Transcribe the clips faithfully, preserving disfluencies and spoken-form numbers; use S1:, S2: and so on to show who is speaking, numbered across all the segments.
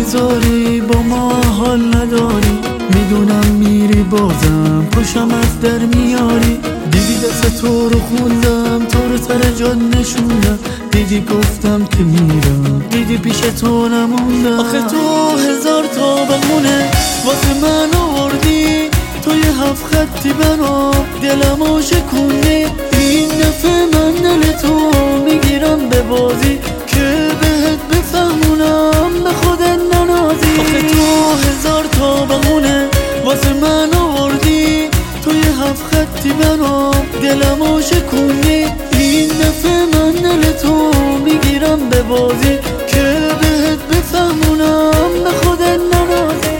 S1: میذاری با ما حال نداری، میدونم میری بازم پشمت در میاری. دیدی دست تو رو خوندم، تو رو سر جان نشوندم، دیدی گفتم که میرم، دیدی پیش تو نموندم. آخه تو هزار تا بمونه واسه من آوردی، تو یه هفت خطی برام دلمو شکوندی. این دفعه من دل تو میگیرم به بازی، که بهت بفهمونم به خودت ننازی. آخه تو هزار تا بمونه واسه من آوردی، تو یه هفت خطی برام دلمو شکوندی. این دفعه من دل تو میگیرم به بازی، که بهت بفهمونم به خودت ننازی.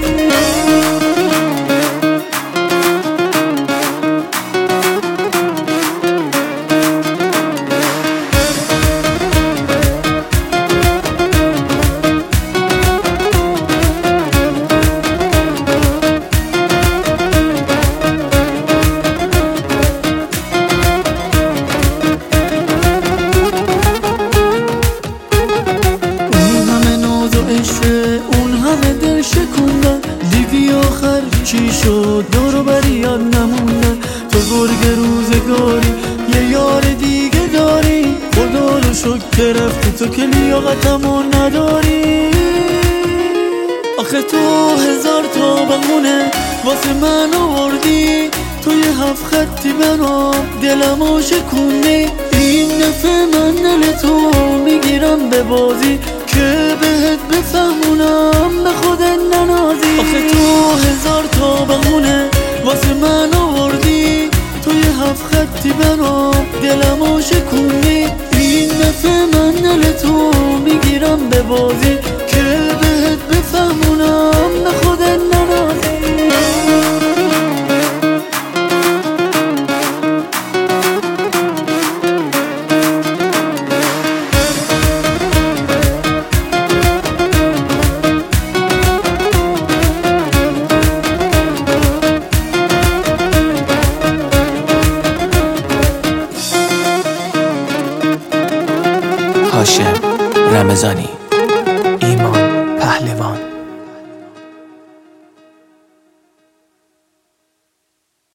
S1: اون همه دل شکوندن، دیدی آخر چی شد؟ دورو بری یاد نموندن. تو گرگ روزگاری یه یار دیگه داری، خدا رو شکر رفتی تو که لیاقتمو نداری. آخه تو هزار تا بمونه واسه من آوردی، تو یه هفت خطی برام دلمو شکوندی. این دفعه من دل تو میگیرم به بازی، که بهت بفهمونم به خودت ننازی. آخه تو هزار تا بمونه واسه من آوردی، تو یه هفت خطی برام دلمو شکوندی. این دفعه من دل تو میگیرم به بازی، که بهت بفهمونم به خودت ننازی.
S2: هاشم رمضانی.